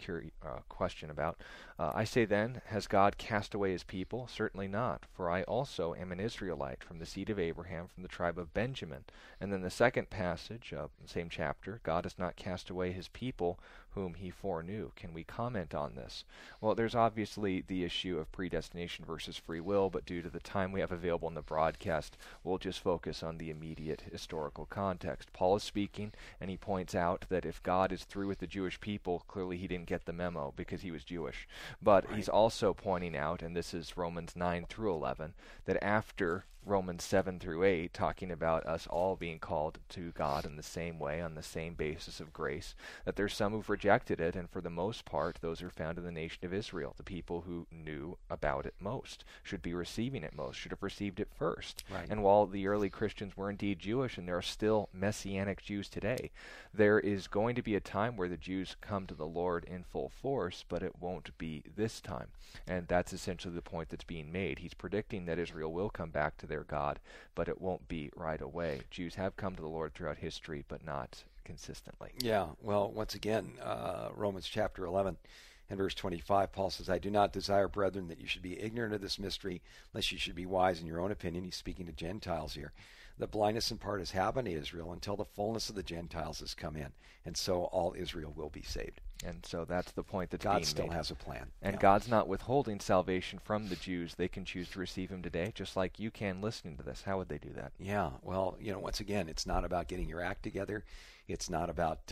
question about. I say then, has God cast away his people? Certainly not, for I also am an Israelite, from the seed of Abraham, from the tribe of Benjamin. And then the second passage, same chapter, God has not cast away his people whom he foreknew. Can we comment on this? Well, there's obviously the issue of predestination versus free will, but due to the time we have available in the broadcast, we'll just focus on the immediate historical context. Paul is speaking, and he points out that if God is through with the Jewish people, clearly he didn't get the memo because he was Jewish. But he's also pointing out, and this is Romans 9 through 11, that after Romans 7 through 8, talking about us all being called to God in the same way, on the same basis of grace, that there's some who've rejected it, and for the most part, those are found in the nation of Israel. The people who knew about it most, should be receiving it most, should have received it first. Right. And while the early Christians were indeed Jewish, and there are still Messianic Jews today, there is going to be a time where the Jews come to the Lord in full force, but it won't be this time. And that's essentially the point that's being made. He's predicting that Israel will come back to their God, but it won't be right away. Jews have come to the Lord throughout history, but not consistently. Yeah, well, once again, Romans chapter 11 and verse 25, Paul says, I do not desire, brethren, that you should be ignorant of this mystery, lest you should be wise in your own opinion. He's speaking to Gentiles here. The blindness in part has happened to Israel until the fullness of the Gentiles has come in, and so all Israel will be saved. And so that's the point that's God being still made. has a plan. And yeah. God's not withholding salvation from the Jews. They can choose to receive him today, just like you can listening to this. How would they do that? Yeah, well, once again, it's not about getting your act together. It's not about,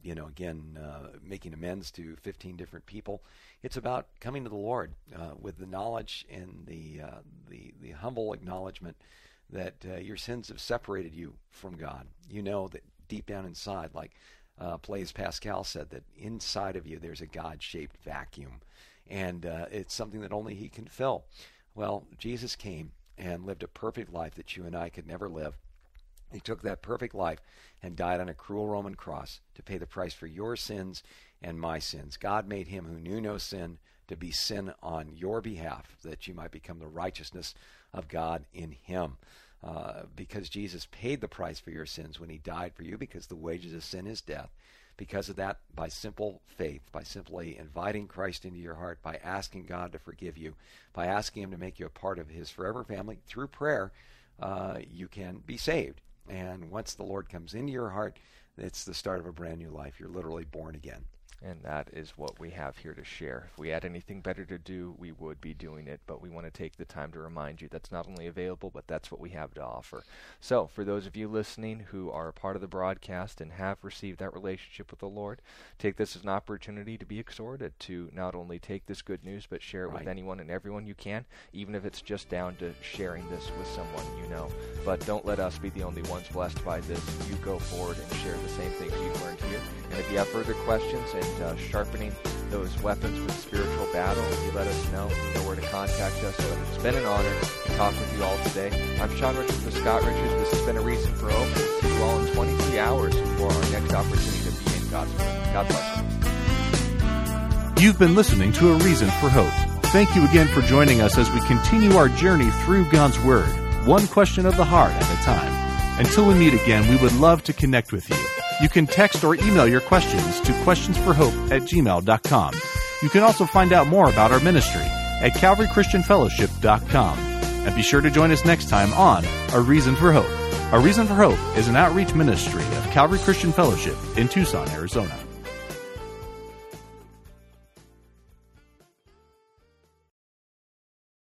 making amends to 15 different people. It's about coming to the Lord with the knowledge and the humble acknowledgement that your sins have separated you from God. You know that deep down inside, like Blaise Pascal said, that inside of you there's a God-shaped vacuum, and it's something that only he can fill. Well, Jesus came and lived a perfect life that you and I could never live. He took that perfect life and died on a cruel Roman cross to pay the price for your sins and my sins. God made him who knew no sin to be sin on your behalf, that you might become the righteousness of God in him. Because Jesus paid the price for your sins when he died for you, because the wages of sin is death. Because of that, by simple faith, by simply inviting Christ into your heart, by asking God to forgive you, by asking him to make you a part of his forever family through prayer, you can be saved. And once the Lord comes into your heart, it's the start of a brand new life. You're literally born again. And that is what we have here to share. If we had anything better to do, we would be doing it, but we want to take the time to remind you that's not only available, but that's what we have to offer. So, for those of you listening who are a part of the broadcast and have received that relationship with the Lord, take this as an opportunity to be exhorted to not only take this good news, but share it with anyone and everyone you can, even if it's just down to sharing this with someone you know. But don't let us be the only ones blessed by this. You go forward and share the same things you've learned here. And if you have further questions and sharpening those weapons with spiritual battle, you let us know. You know where to contact us. So it's been an honor to talk with you all today. I'm Sean Richards with Scott Richards. This has been A Reason for Hope. We'll see you all in 23 hours for our next opportunity to be in God's Word. God bless you. You've been listening to A Reason for Hope. Thank you again for joining us as we continue our journey through God's Word, one question of the heart at a time. Until we meet again, we would love to connect with you. You can text or email your questions to questionsforhope@gmail.com. You can also find out more about our ministry at calvarychristianfellowship.com. And be sure to join us next time on A Reason for Hope. A Reason for Hope is an outreach ministry of Calvary Christian Fellowship in Tucson, Arizona.